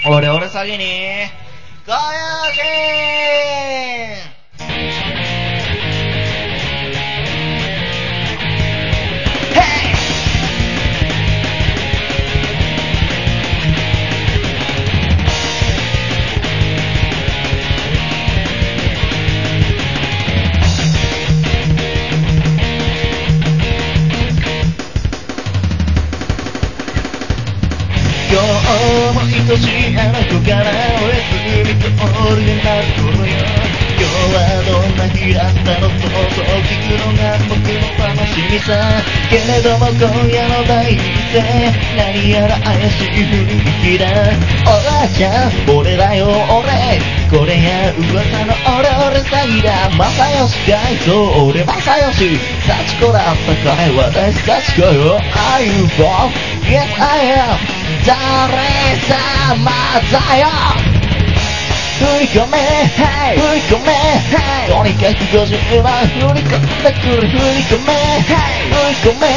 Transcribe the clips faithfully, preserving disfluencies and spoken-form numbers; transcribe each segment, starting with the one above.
オレオレ詐欺にご用心。今日も愛しいあの子からおやすみコールになる頃よ。今日はどんな日だったの、そうそう聞くのが僕の楽しみさ。けれども今夜の第一声、何やら怪しい雰囲気だ。おばあちゃん俺だよ俺、これや噂のオレオレ詐欺だ。正義かい、そう俺正義。幸子だったかい、私幸子よ。Are you Bob? Yes I am。誰様だよ。振り込め、はい、振り込め、はい、とにかくごじゅうまん振り込んでくる。振り込め、はい、振り込め、はい、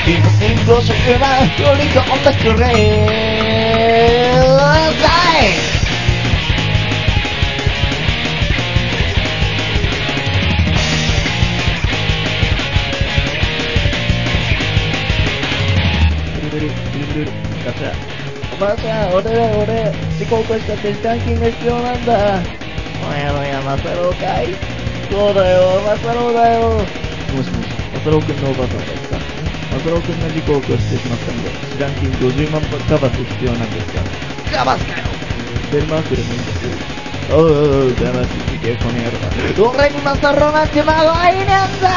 今すぐごじゅうまん振り込んでくれ。おばあちゃん、俺だよ俺、事故起こしたって残金が必要なんだ。おやおや、マサロウかい。そうだよ、マサロウだよ。もしもし、マサロウ君のおばあさんですか。マサロウ君が事故を起こしてしまったので、示談金ごじゅうまんカバス必要なんですが。カバスかよ。ベルマークでもいいんです。おうおうおう、騙しにけ、この野郎。俺にマサロウなんて孫はいねえんだ。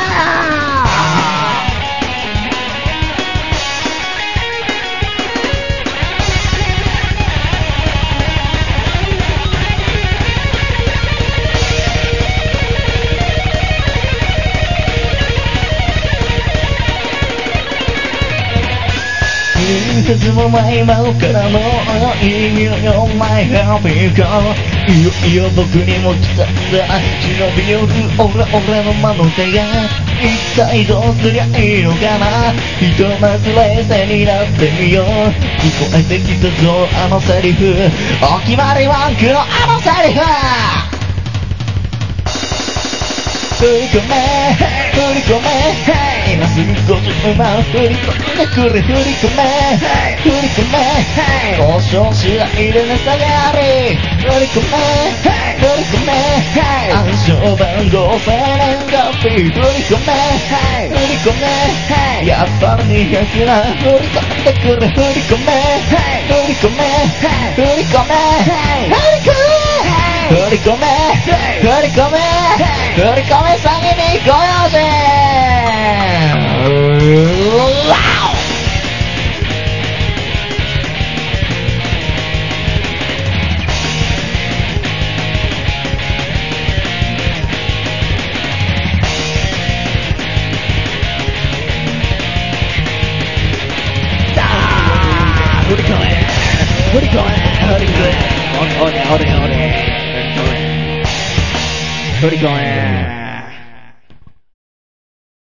いつも前真央からのいいよよ My happy girl。 いよいよ僕にも来たんだ忍び寄る俺俺の魔の手が。一体どうすりゃいいのかな。ひとまず冷静になってみよう。聞こえてきたぞあのセリフ、お決まりワンクのあのセリフ。振り込め、振り込め、今すぐごじゅうまん振り込んでくれ。振り込め、振り込め、交渉しないで値下がり。振り込め、振り込め、暗証番号生年月日。振り込め、振り込め、やっぱりにひゃくまん振り込んでくれ。振り込め、振り込め、振り込め、振り込め、振り込め、振り込め、振り込め詐欺にご用心。振り込め、振り込め、振り込め、おれおれおれおれ、振り込め。